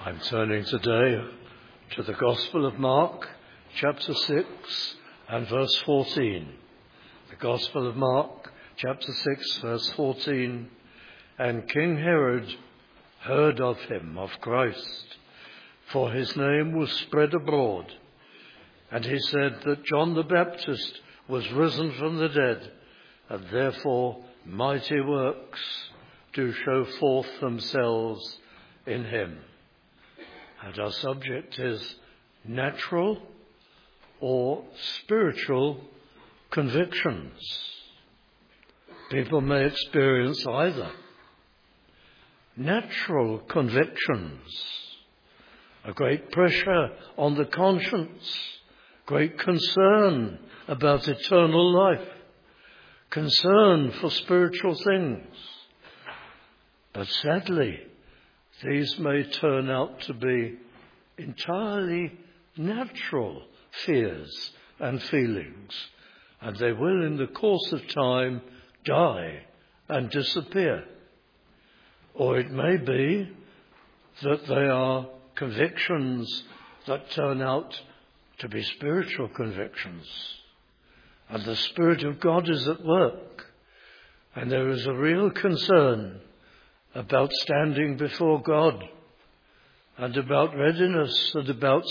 I'm turning today to the Gospel of Mark, chapter 6 and verse 14. The Gospel of Mark, chapter 6, verse 14. And King Herod heard of him, of Christ, for his name was spread abroad. And he said that John the Baptist was risen from the dead, and therefore mighty works do show forth themselves in him. And our subject is natural or spiritual convictions. People may experience either. Natural convictions, a great pressure on the conscience, great concern about eternal life, concern for spiritual things. But sadly, these may turn out to be entirely natural fears and feelings, and they will in the course of time die and disappear. Or it may be that they are convictions that turn out to be spiritual convictions, and the Spirit of God is at work, and there is a real concern about standing before God, and about readiness, and about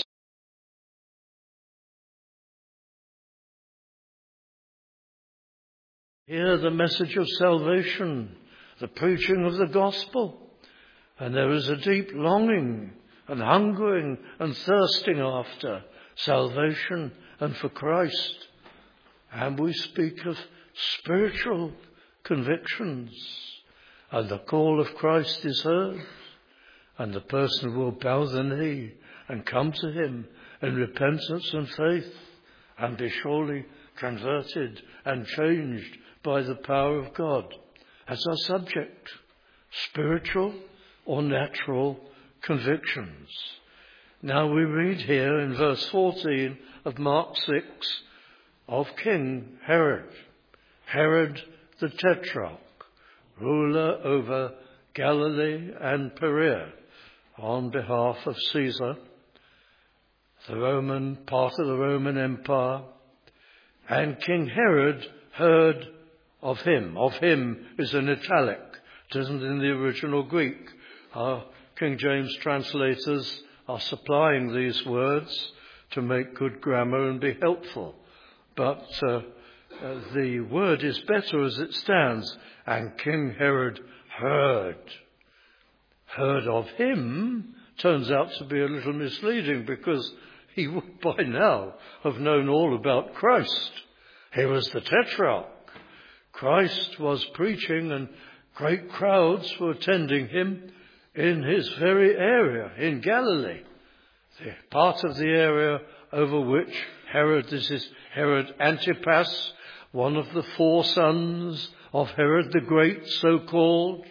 hear the message of salvation, the preaching of the gospel, and there is a deep longing and hungering and thirsting after salvation and for Christ. And we speak of spiritual convictions, and the call of Christ is heard, and the person will bow the knee and come to him in repentance and faith, and be surely converted and changed by the power of God. That's our subject, spiritual or natural convictions. Now we read here in verse 14 of Mark 6 of King Herod, Herod the Tetrarch, ruler over Galilee and Perea, on behalf of Caesar, the Roman part of the Roman Empire. And King Herod heard of him. Of him is in italic. It isn't in the original Greek. Our King James translators are supplying these words to make good grammar and be helpful. But the word is better as it stands. And King Herod heard of him turns out to be a little misleading, because he would by now have known all about Christ. He was the Tetrarch. Christ was preaching, and great crowds were attending him in his very area in Galilee, the part of the area over which Herod, this is Herod Antipas, one of the four sons of Herod the Great, so-called,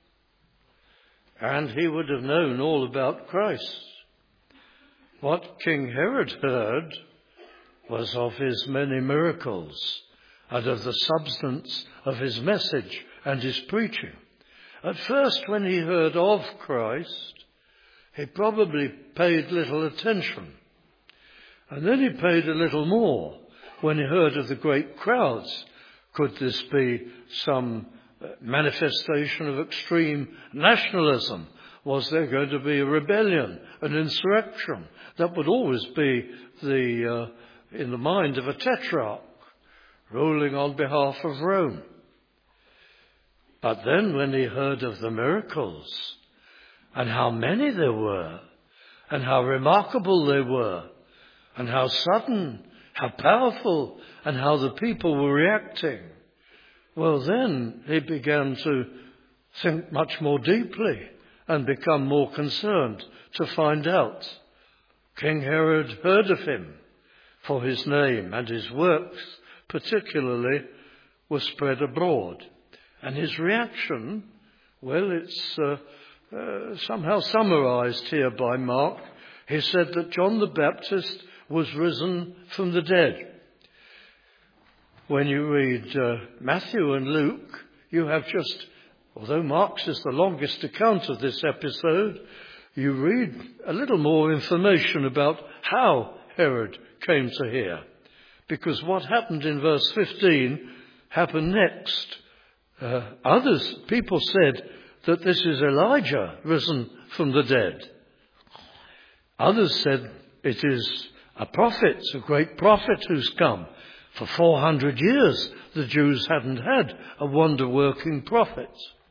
and he would have known all about Christ. What King Herod heard was of his many miracles and of the substance of his message and his preaching. At first, when he heard of Christ, he probably paid little attention. And then he paid a little more when he heard of the great crowds. Could this be some manifestation of extreme nationalism? Was there going to be a rebellion, an insurrection? That would always be in the mind of a tetrarch ruling on behalf of Rome. But then when he heard of the miracles, and how many there were, and how remarkable they were, and how sudden, how powerful, and how the people were reacting, well, then he began to think much more deeply and become more concerned to find out. King Herod heard of him, for his name and his works particularly were spread abroad. And his reaction, well, it's somehow summarized here by Mark. He said that John the Baptist was risen from the dead. When you read Matthew and Luke, you have just, although Mark's is the longest account of this episode, you read a little more information about how Herod came to hear. Because what happened in verse 15 happened next. People said that this is Elijah risen from the dead. Others said it is a prophet, a great prophet who's come. For 400 years the Jews hadn't had a wonder-working prophet.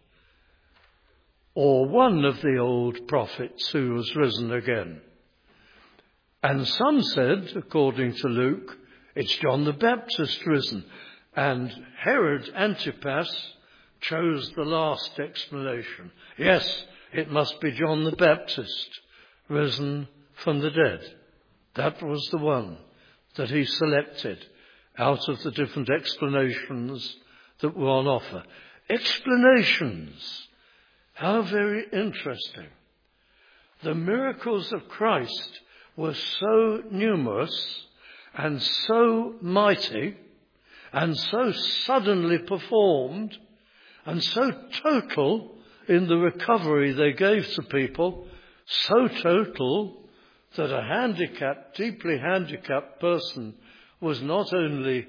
Or one of the old prophets who was risen again. And some said, according to Luke, it's John the Baptist risen. And Herod Antipas chose the last explanation. Yes, it must be John the Baptist risen from the dead. That was the one that he selected out of the different explanations that were on offer. Explanations. How very interesting. The miracles of Christ were so numerous and so mighty and so suddenly performed and so total in the recovery they gave to people, so total that a deeply handicapped person was not only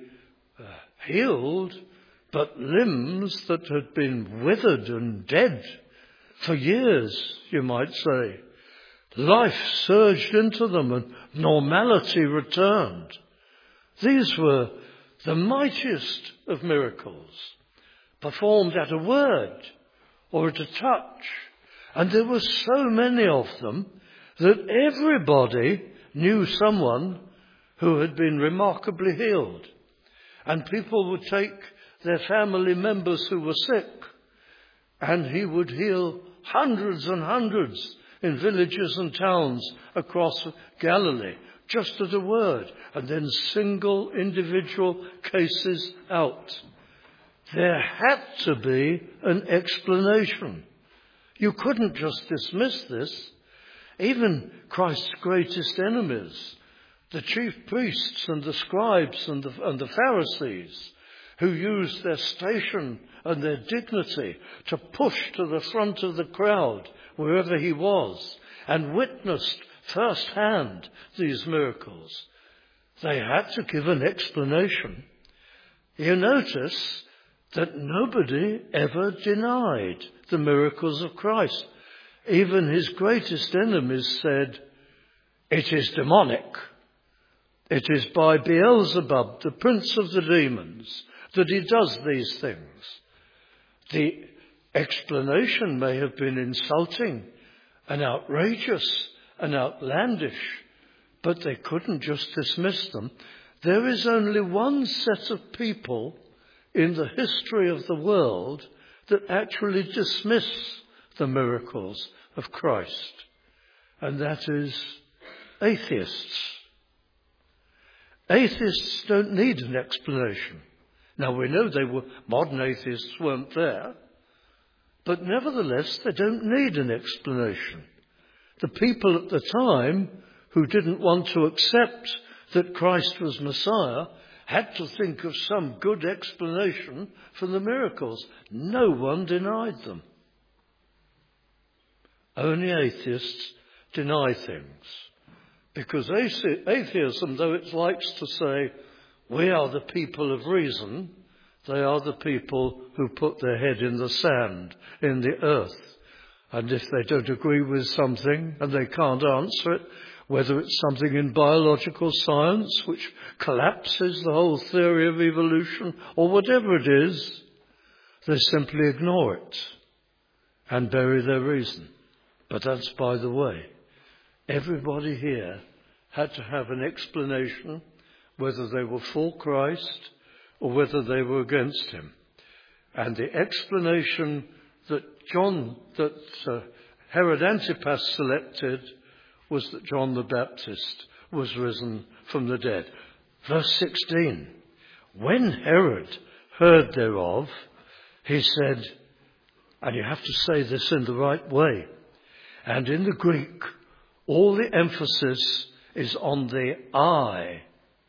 healed, but limbs that had been withered and dead for years, you might say. Life surged into them and normality returned. These were the mightiest of miracles, performed at a word or at a touch. And there were so many of them that everybody knew someone who had been remarkably healed. And people would take their family members who were sick, and he would heal hundreds and hundreds in villages and towns across Galilee, just at a word, and then single individual cases out. There had to be an explanation. You couldn't just dismiss this. Even Christ's greatest enemies, the chief priests and the scribes and the Pharisees, who used their station and their dignity to push to the front of the crowd wherever he was and witnessed firsthand these miracles. They had to give an explanation. You notice that nobody ever denied the miracles of Christ. Even his greatest enemies said, it is demonic. It is by Beelzebub, the prince of the demons, that he does these things. The explanation may have been insulting and outrageous and outlandish, but they couldn't just dismiss them. There is only one set of people in the history of the world that actually dismiss the miracles of Christ, and that is atheists. Atheists don't need an explanation. Now, we know modern atheists weren't there, but nevertheless, they don't need an explanation. The people at the time who didn't want to accept that Christ was Messiah had to think of some good explanation for the miracles. No one denied them. Only atheists deny things. Because atheism, though it likes to say, we are the people of reason, they are the people who put their head in the sand, in the earth. And if they don't agree with something and they can't answer it, whether it's something in biological science which collapses the whole theory of evolution or whatever it is, they simply ignore it and bury their reason. But that's by the way. Everybody here had to have an explanation whether they were for Christ or whether they were against him. And the explanation that Herod Antipas selected was that John the Baptist was risen from the dead. Verse 16, when Herod heard thereof, he said, and you have to say this in the right way, and in the Greek, all the emphasis is on the I.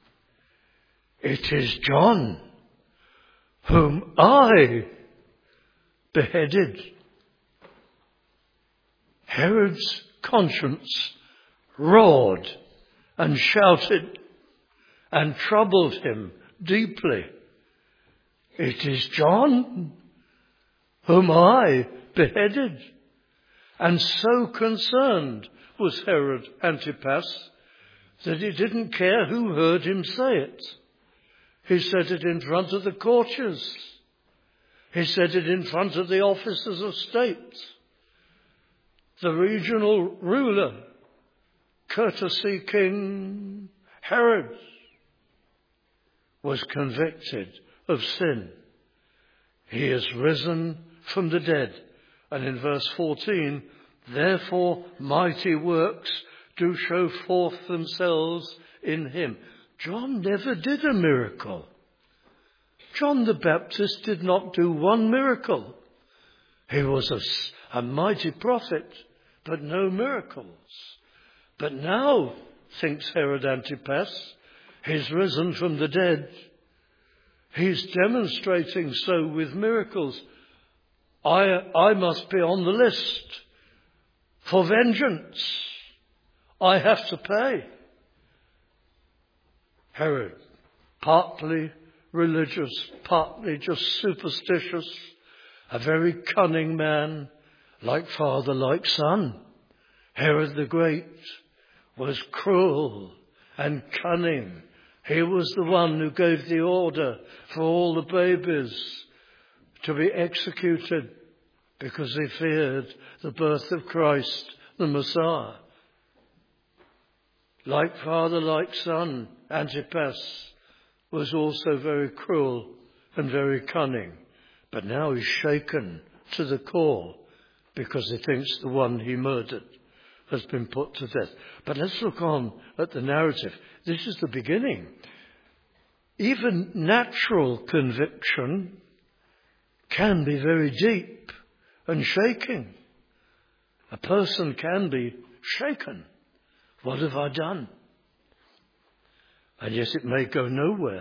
It is John, whom I beheaded. Herod's conscience roared and shouted and troubled him deeply. It is John, whom I beheaded. And so concerned was Herod Antipas that he didn't care who heard him say it. He said it in front of the courtiers. He said it in front of the officers of state. The regional ruler, courtesy King Herod, was convicted of sin. He is risen from the dead. And in verse 14, therefore mighty works do show forth themselves in him. John never did a miracle. John the Baptist did not do one miracle. He was a mighty prophet, but no miracles. But now, thinks Herod Antipas, he's risen from the dead. He's demonstrating so with miracles. I must be on the list for vengeance. I have to pay. Herod, partly religious, partly just superstitious, a very cunning man, like father, like son. Herod the Great was cruel and cunning. He was the one who gave the order for all the babies to be executed because he feared the birth of Christ, the Messiah. Like father, like son, Antipas was also very cruel and very cunning. But now he's shaken to the core because he thinks the one he murdered has been put to death. But let's look on at the narrative. This is the beginning. Even natural conviction can be very deep and shaking. A person can be shaken. What have I done? And yet it may go nowhere.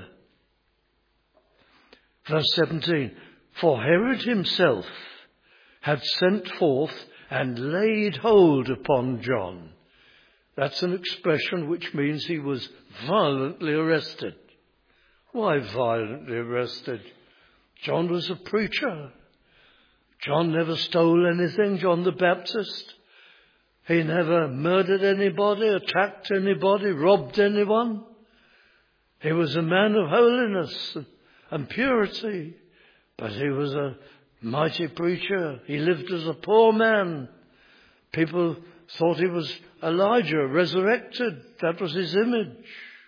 Verse 17, for Herod himself had sent forth and laid hold upon John. That's an expression which means he was violently arrested. Why violently arrested? John was a preacher. John never stole anything, John the Baptist. He never murdered anybody, attacked anybody, robbed anyone. He was a man of holiness and purity, but he was a mighty preacher. He lived as a poor man. People thought he was Elijah, resurrected. That was his image.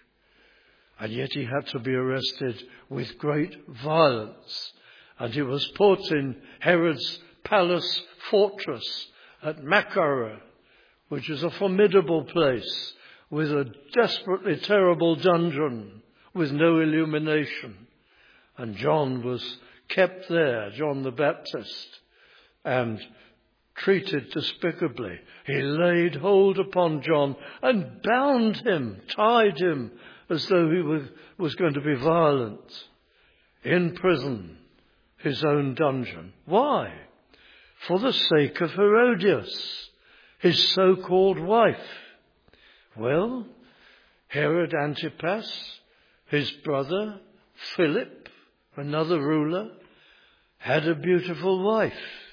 And yet he had to be arrested with great violence. And he was put in Herod's palace fortress at Makkah, which is a formidable place with a desperately terrible dungeon with no illumination. And John was kept there, John the Baptist, and treated despicably. He laid hold upon John and bound him, tied him, as though he was going to be violent, in prison, his own dungeon. Why? For the sake of Herodias, his so-called wife. Well, Herod Antipas, his brother, Philip, another ruler, had a beautiful wife.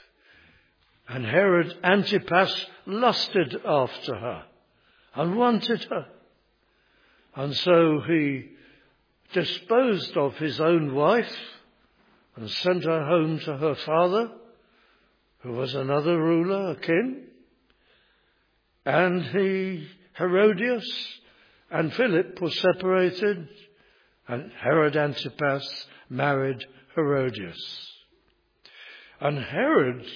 And Herod Antipas lusted after her and wanted her. And so he disposed of his own wife and sent her home to her father, who was another ruler, a king. And Herodias and Philip were separated, and Herod Antipas married Herodias. And Herod,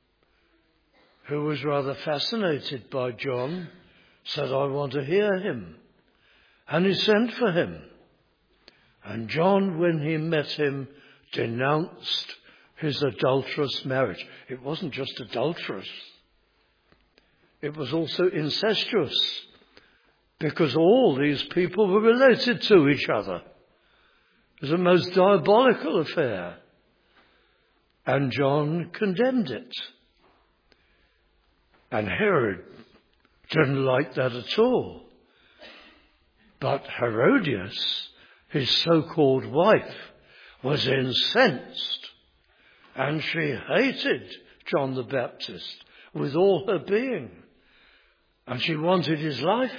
who was rather fascinated by John, said, I want to hear him. And he sent for him. And John, when he met him, denounced his adulterous marriage. It wasn't just adulterous. It was also incestuous, because all these people were related to each other. It was a most diabolical affair. And John condemned it. And Herod didn't like that at all. But Herodias, his so-called wife, was incensed, and she hated John the Baptist with all her being, and she wanted his life.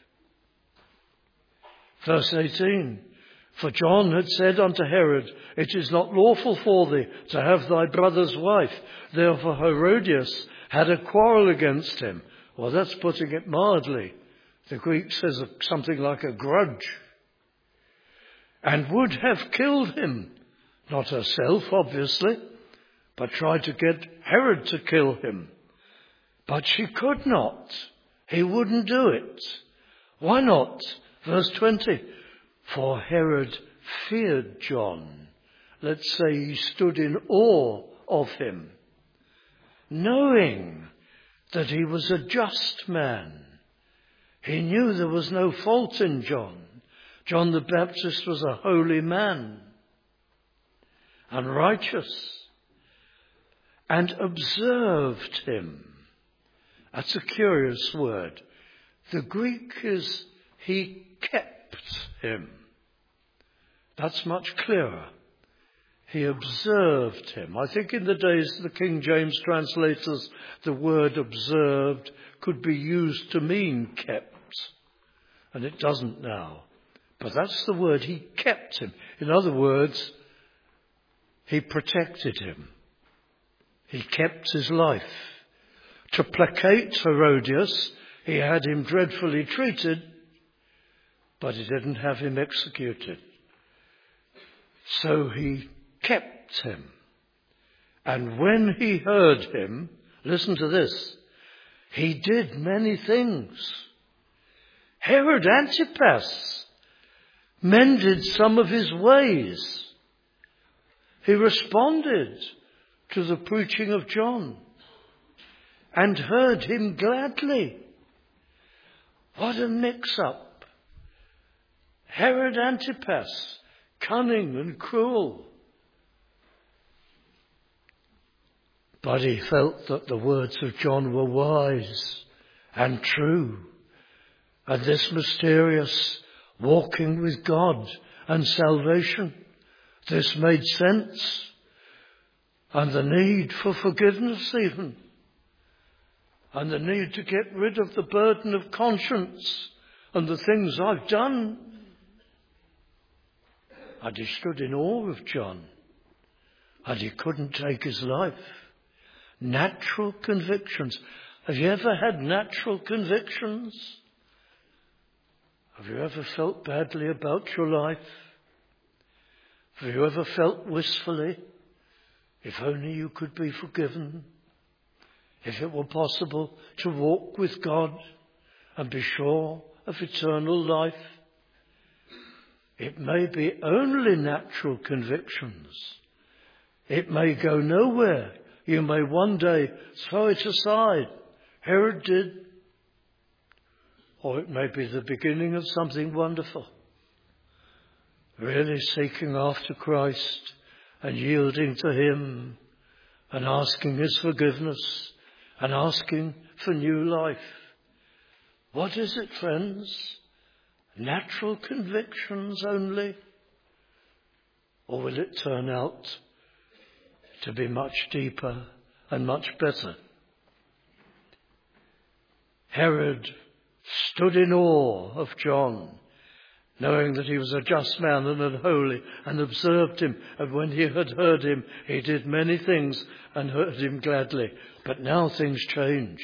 Verse 18, for John had said unto Herod, it is not lawful for thee to have thy brother's wife. Therefore Herodias had a quarrel against him. Well, that's putting it mildly. The Greek says something like a grudge. And would have killed him. Not herself, obviously, but tried to get Herod to kill him. But she could not. He wouldn't do it. Why not? Verse 20. For Herod feared John. Let's say he stood in awe of him, knowing that he was a just man. He knew there was no fault in John. John the Baptist was a holy man and righteous, and observed him. That's a curious word. The Greek is he kept him. That's much clearer. He observed him. I think in the days of the King James translators, the word observed could be used to mean kept. And it doesn't now. But that's the word, he kept him. In other words, he protected him. He kept his life. To placate Herodias, he had him dreadfully treated, but he didn't have him executed. So he kept him. And when he heard him, listen to this, he did many things. Herod Antipas mended some of his ways. He responded to the preaching of John and heard him gladly. What a mix-up. Herod Antipas, cunning and cruel. But he felt that the words of John were wise and true. And this mysterious walking with God and salvation, this made sense. And the need for forgiveness even. And the need to get rid of the burden of conscience and the things I've done. And he stood in awe of John. And he couldn't take his life. Natural convictions. Have you ever had natural convictions? Have you ever felt badly about your life? Have you ever felt wistfully, if only you could be forgiven? If it were possible to walk with God and be sure of eternal life? It may be only natural convictions. It may go nowhere. You may one day throw it aside. Herod did. Or it may be the beginning of something wonderful. Really seeking after Christ and yielding to him and asking his forgiveness and asking for new life. What is it, friends? Natural convictions only? Or will it turn out to be much deeper and much better? Herod stood in awe of John, knowing that he was a just man and holy, and observed him. And when he had heard him, he did many things and heard him gladly. But now things change.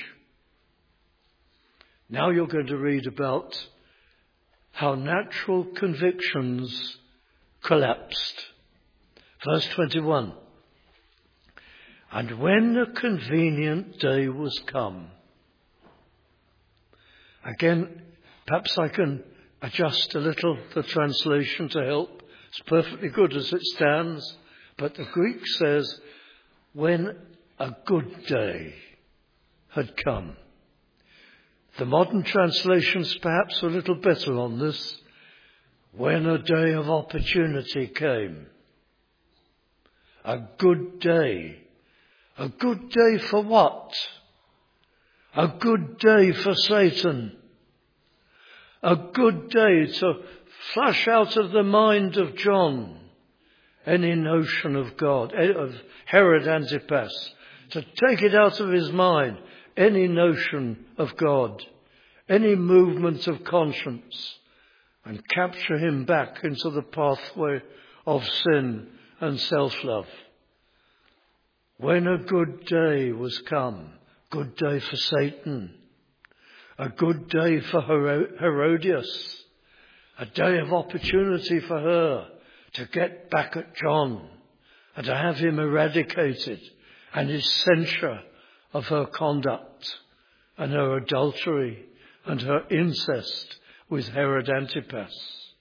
Now you're going to read about how natural convictions collapsed. Verse 21. And when a convenient day was come. Again, perhaps I can adjust a little the translation to help. It's perfectly good as it stands. But the Greek says, when a good day had come. The modern translation's perhaps a little better on this. When a day of opportunity came. A good day. A good day for what? A good day for Satan. A good day to flush out of the mind of John any notion of God, of Herod Antipas, to take it out of his mind, any notion of God, any movement of conscience, and capture him back into the pathway of sin and self-love. When a good day was come, good day for Satan, a good day for Herodias, a day of opportunity for her to get back at John and to have him eradicated, and his censure of her conduct and her adultery and her incest with Herod Antipas.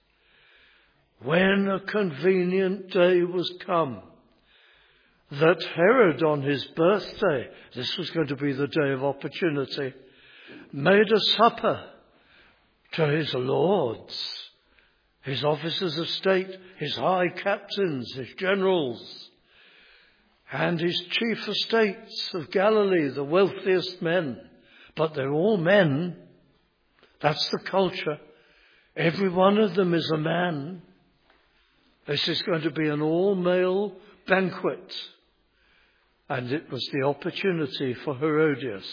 When a convenient day was come, that Herod on his birthday, this was going to be the day of opportunity, made a supper to his lords, his officers of state, his high captains, his generals, and his chief estates of Galilee, the wealthiest men. But they're all men. That's the culture. Every one of them is a man. This is going to be an all-male banquet. And it was the opportunity for Herodias.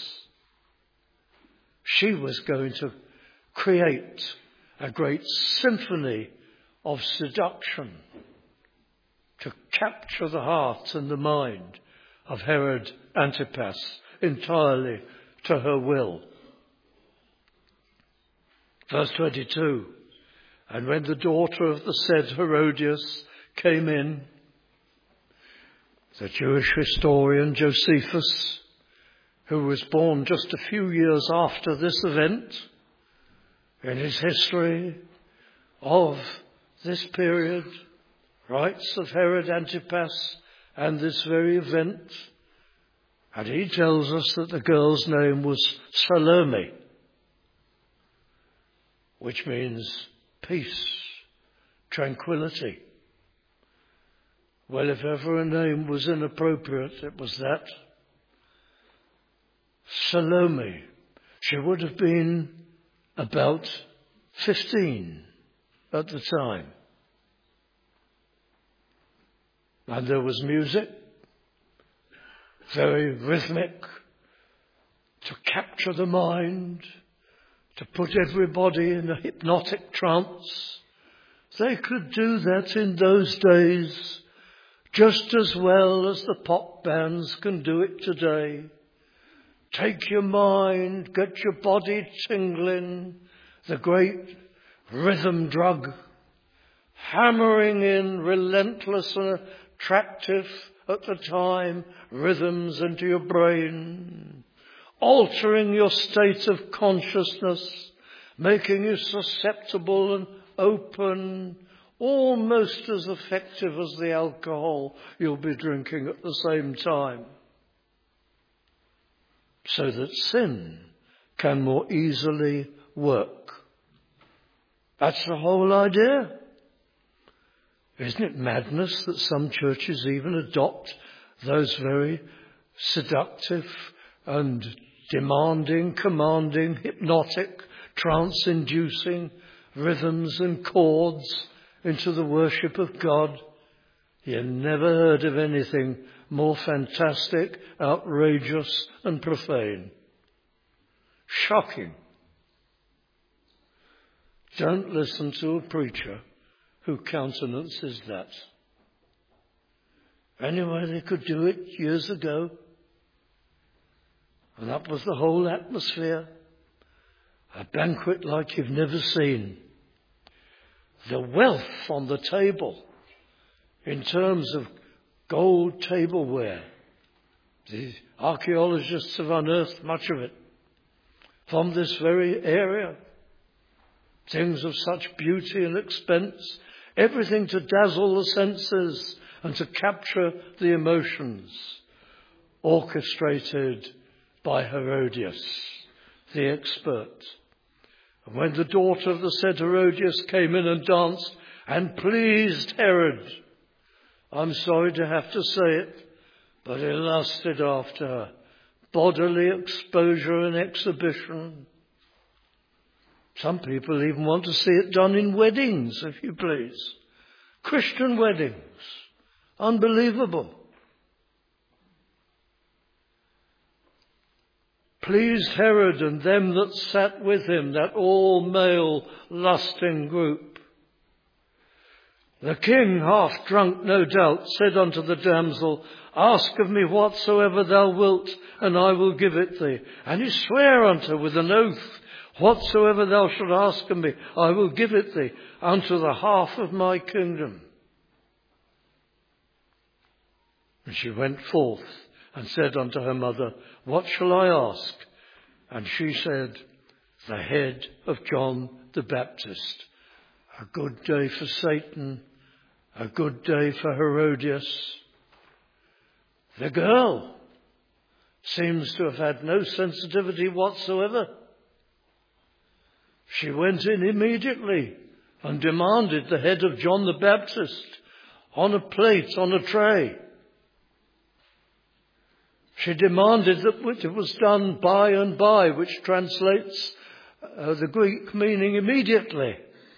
She was going to create a great symphony of seduction to capture the heart and the mind of Herod Antipas entirely to her will. Verse 22, and when the daughter of the said Herodias came in, the Jewish historian Josephus, who was born just a few years after this event, in his history of this period, writes of Herod Antipas and this very event, and he tells us that the girl's name was Salome, which means peace, tranquility. Well, if ever a name was inappropriate, it was that. Salome. She would have been about 15 at the time. And there was music, very rhythmic, to capture the mind, to put everybody in a hypnotic trance. They could do that in those days just as well as the pop bands can do it today. Take your mind, get your body tingling, the great rhythm drug, hammering in relentless and attractive at the time rhythms into your brain, altering your state of consciousness, making you susceptible and open, almost as effective as the alcohol you'll be drinking at the same time, so that sin can more easily work. That's the whole idea. Isn't it madness that some churches even adopt those very seductive and demanding, commanding, hypnotic, trance-inducing rhythms and chords into the worship of God? You never heard of anything more fantastic, outrageous and profane. Shocking. Don't listen to a preacher who countenances that. Anyway, they could do it years ago. And that was the whole atmosphere. A banquet like you've never seen. The wealth on the table in terms of gold tableware. The archaeologists have unearthed much of it from this very area. Things of such beauty and expense. Everything to dazzle the senses and to capture the emotions. Orchestrated by Herodias, the expert. And when the daughter of the said Herodias came in and danced and pleased Herod, I'm sorry to have to say it, but he lusted after her bodily exposure and exhibition. Some people even want to see it done in weddings, if you please. Christian weddings. Unbelievable. Pleased Herod and them that sat with him, that all-male lusting group. The king, half drunk no doubt, said unto the damsel, Ask of me whatsoever thou wilt, and I will give it thee. And he sware unto her with an oath, Whatsoever thou shalt ask of me, I will give it thee, unto the half of my kingdom. And she went forth and said unto her mother, What shall I ask? And she said, The head of John the Baptist. A good day for Satan, a good day for Herodias. The girl seems to have had no sensitivity whatsoever. She went in immediately and demanded the head of John the Baptist on a plate, on a tray. She demanded that it was done by and by, which translates the Greek meaning immediately.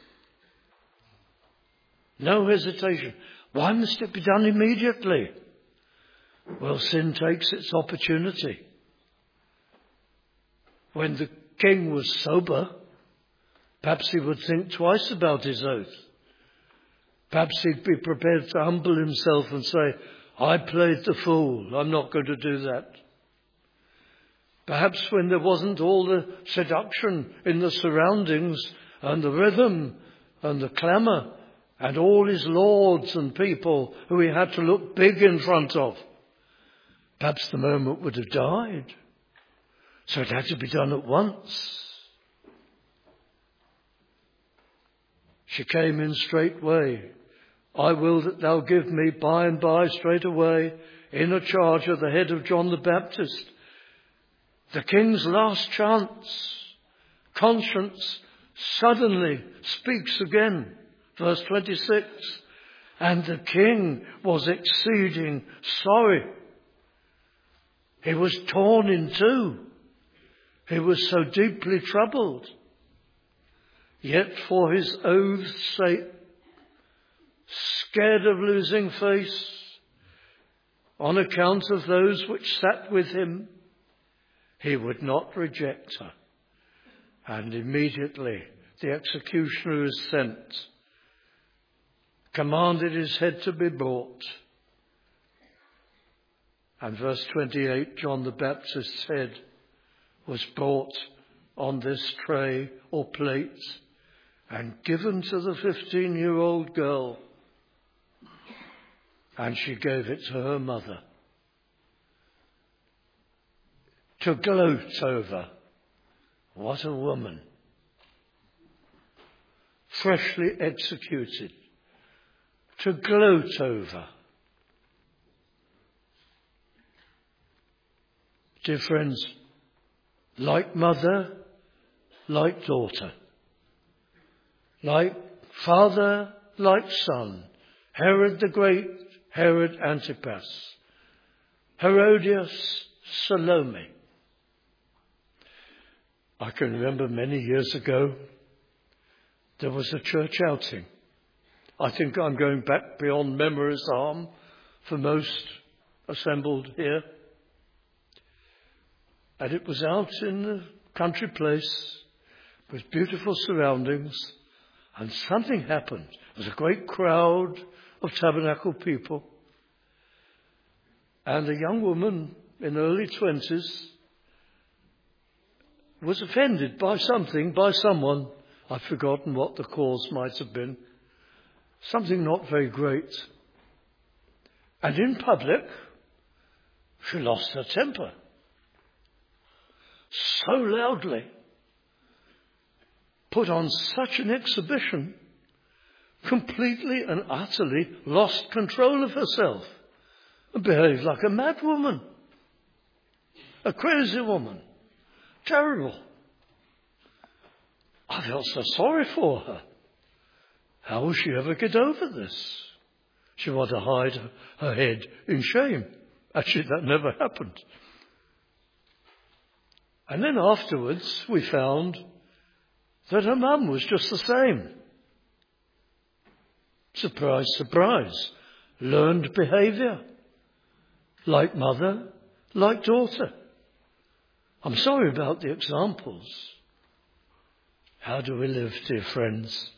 No hesitation. Why must it be done immediately? Well, sin takes its opportunity. When the king was sober, perhaps he would think twice about his oath. Perhaps he'd be prepared to humble himself and say, I played the fool. I'm not going to do that. Perhaps when there wasn't all the seduction in the surroundings and the rhythm and the clamour and all his lords and people who he had to look big in front of, perhaps the moment would have died. So it had to be done at once. She came in straightway. I will that thou give me by and by straight away in a charge of the head of John the Baptist. The king's last chance. Conscience suddenly speaks again. Verse 26. And the king was exceeding sorry. He was torn in two. He was so deeply troubled. Yet for his oath's sake, scared of losing face, on account of those which sat with him, he would not reject her. And immediately the executioner is sent, commanded his head to be brought. And verse 28, John the Baptist's head was brought on this tray or plate and given to the 15-year-old girl. And she gave it to her mother to gloat over. What a woman. Freshly executed. To gloat over. Dear friends, like mother, like daughter. Like father, like son. Herod the Great, Herod Antipas. Herodias, Salome. I can remember many years ago, there was a church outing. I think I'm going back beyond memory's arm for most assembled here. And it was out in the country place with beautiful surroundings, and something happened. There was a great crowd of tabernacle people. And a young woman in early 20s was offended by something, by someone. I've forgotten what the cause might have been. Something not very great. And in public, she lost her temper. So loudly. Put on such an exhibition. Completely and utterly lost control of herself. And behaved like a mad woman. A crazy woman. Terrible. I felt so sorry for her. How will she ever get over this? She wanted to hide her head in shame. Actually, that never happened. And then afterwards we found that her mum was just the same. Surprise, surprise. Learned behaviour. Like mother, like daughter. I'm sorry about the examples. How do we live, dear friends?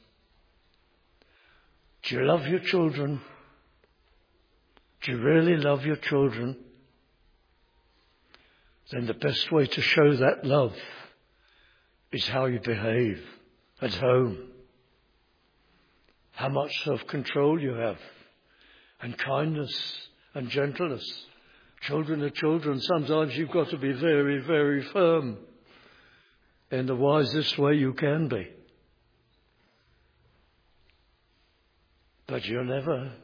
Do you love your children? Do you really love your children? Then the best way to show that love is how you behave at home. How much self-control you have, and kindness and gentleness. Children are children. Sometimes you've got to be very, very firm in the wisest way you can be. But you're never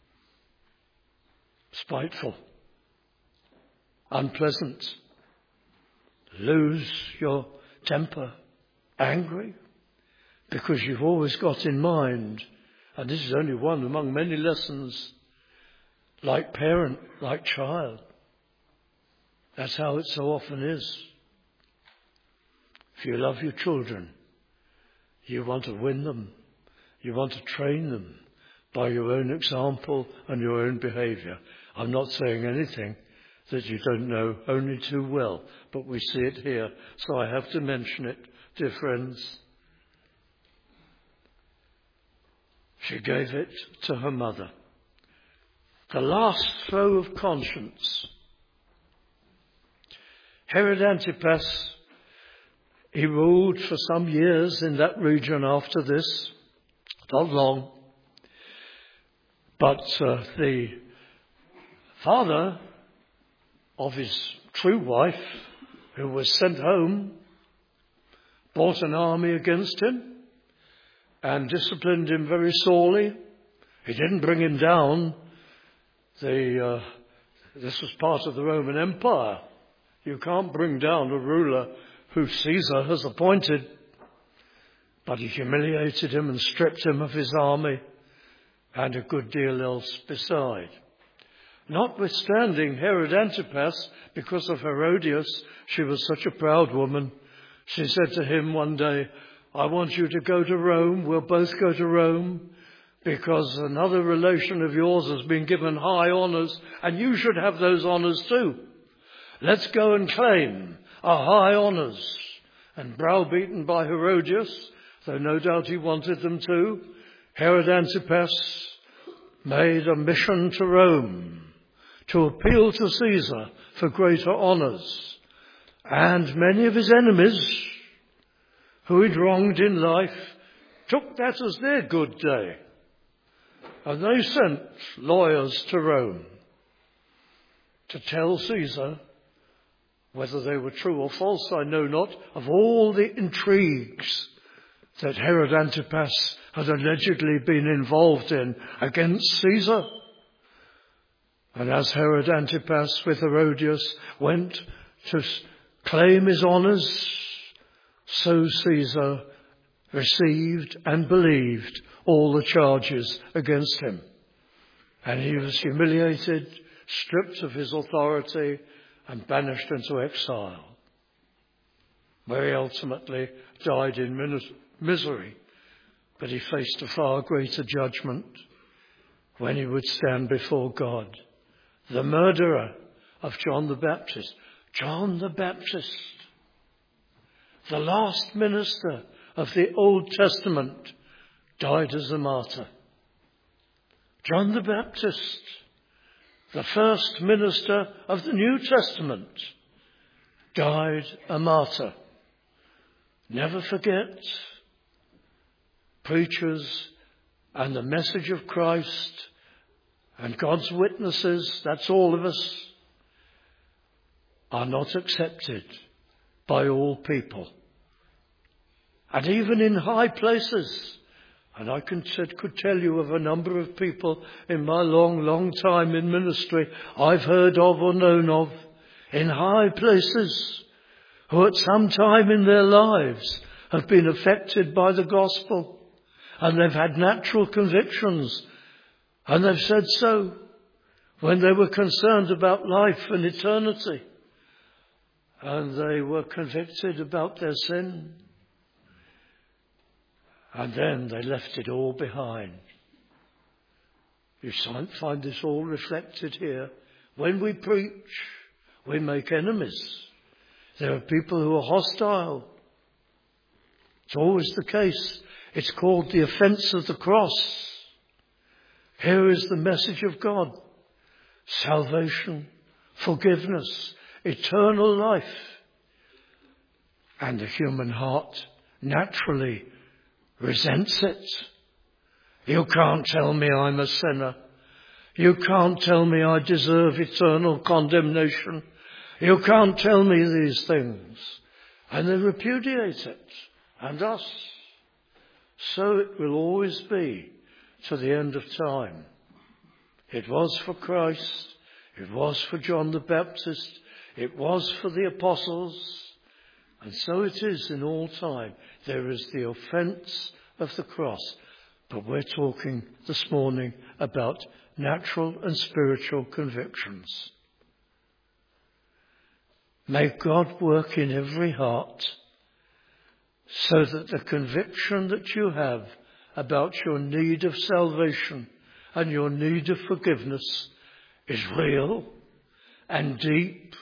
spiteful, unpleasant, lose your temper, angry, because you've always got in mind, and this is only one among many lessons, like parent, like child. That's how it so often is. If you love your children, you want to win them. You want to train them by your own example and your own behaviour. I'm not saying anything that you don't know only too well, but we see it here, so I have to mention it, dear friends. She gave it to her mother. The last throw of conscience. Herod Antipas, he ruled for some years in that region after this, not long. But the father of his true wife, who was sent home, brought an army against him and disciplined him very sorely. He didn't bring him down. This was part of the Roman Empire. You can't bring down a ruler who Caesar has appointed. But he humiliated him and stripped him of his army and a good deal else beside. Notwithstanding Herod Antipas, because of Herodias, she was such a proud woman, she said to him one day, I want you to go to Rome. We'll both go to Rome because another relation of yours has been given high honours and you should have those honours too. Let's go and claim our high honours. And browbeaten by Herodias, though no doubt he wanted them to, Herod Antipas made a mission to Rome to appeal to Caesar for greater honours. And many of his enemies who he'd wronged in life took that as their good day. And they sent lawyers to Rome to tell Caesar, whether they were true or false, I know not, of all the intrigues that Herod Antipas had allegedly been involved in against Caesar. And as Herod Antipas with Herodias went to claim his honours, so Caesar received and believed all the charges against him. And he was humiliated, stripped of his authority, and banished into exile, where he ultimately died in misery. But he faced a far greater judgment when he would stand before God. The murderer of John the Baptist. John the Baptist, the last minister of the Old Testament, died as a martyr. John the Baptist, the first minister of the New Testament, died a martyr. Never forget, preachers and the message of Christ and God's witnesses, that's all of us, are not accepted by all people. And even in high places, and I could tell you of a number of people in my long time in ministry I've heard of or known of in high places who at some time in their lives have been affected by the gospel and they've had natural convictions and they've said so when they were concerned about life and eternity. and they were convicted about their sin. And then they left it all behind. You find this all reflected here. When we preach, we make enemies. There are people who are hostile. It's always the case. It's called the offence of the cross. Here is the message of God. Salvation, forgiveness, eternal life. And the human heart naturally resents it. You can't tell me I'm a sinner. You can't tell me I deserve eternal condemnation. You can't tell me these things. And they repudiate it and us. So it will always be to the end of time. It was for Christ. It was for John the Baptist. It was for the apostles. And so it is in all time. There is the offence of the cross. But we're talking this morning about natural and spiritual convictions. May God work in every heart so that the conviction that you have about your need of salvation and your need of forgiveness is real and deep,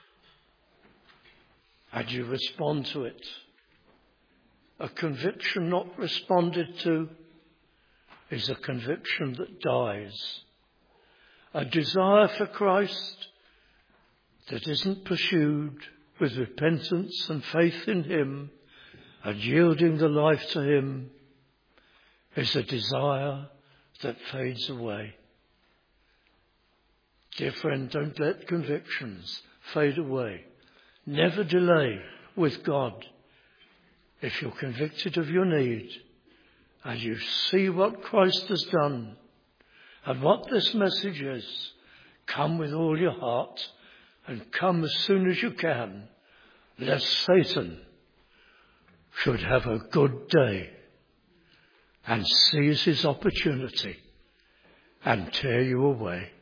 and you respond to it. A conviction not responded to is a conviction that dies. A desire for Christ that isn't pursued with repentance and faith in Him and yielding the life to Him is a desire that fades away. Dear friend, don't let convictions fade away. Never delay with God. If you're convicted of your need and you see what Christ has done and what this message is, come with all your heart and come as soon as you can, lest Satan should have a good day and seize his opportunity and tear you away.